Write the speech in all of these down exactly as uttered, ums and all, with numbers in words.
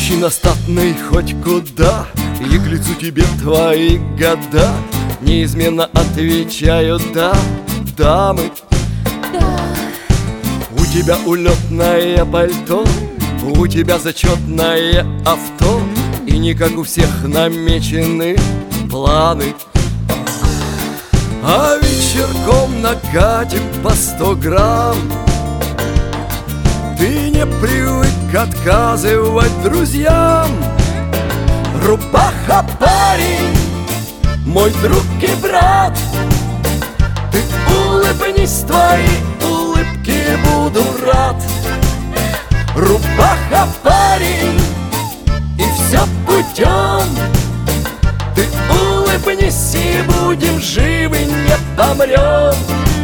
Мужчина статный хоть куда, и к лицу тебе твои года. Неизменно отвечаю да, дамы. У тебя улетное пальто, у тебя зачетное авто, и не как у всех намечены планы. А вечерком накатим по сто грамм. Ты не привык отказывать друзьям. Рубаха парень, мой друг и брат, ты улыбнись, твои улыбки буду рад. Рубаха парень, и все путем. Ты улыбнись, и будем живы, не помрем.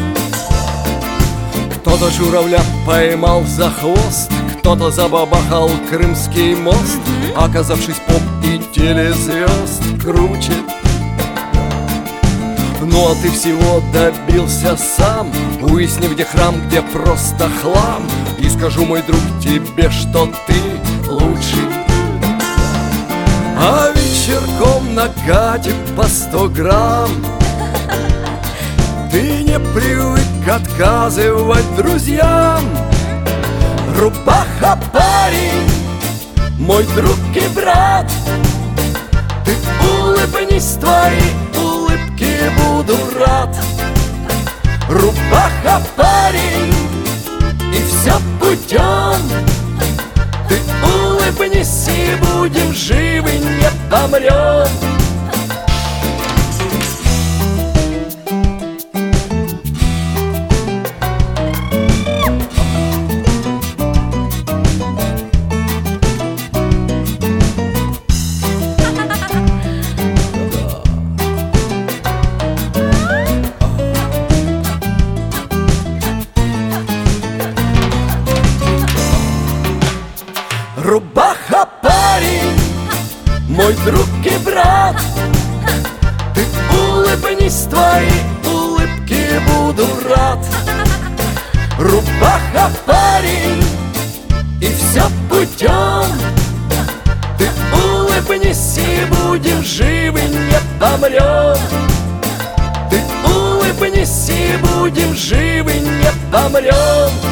Кто-то журавля поймал за хвост, кто-то забабахал Крымский мост, оказавшись поп и телезвезд круче. Ну а ты всего добился сам, уясни, где храм, где просто хлам. И скажу, мой друг, тебе, что ты лучший. А вечерком накатим по сто грамм. Ты не привык отказывать друзьям. Рубаха парень, мой друг и брат, ты улыбнись, твои улыбки буду рад. Рубаха парень, и все путем. Ты улыбнись, и будем живы, не помрем. Рубаха парень, мой друг и брат, ты улыбнись, твои улыбки буду рад. Рубаха парень, и все путем. Ты улыбнись, и будем живы, не помрем. Ты улыбнись, и будем живы, не помрем.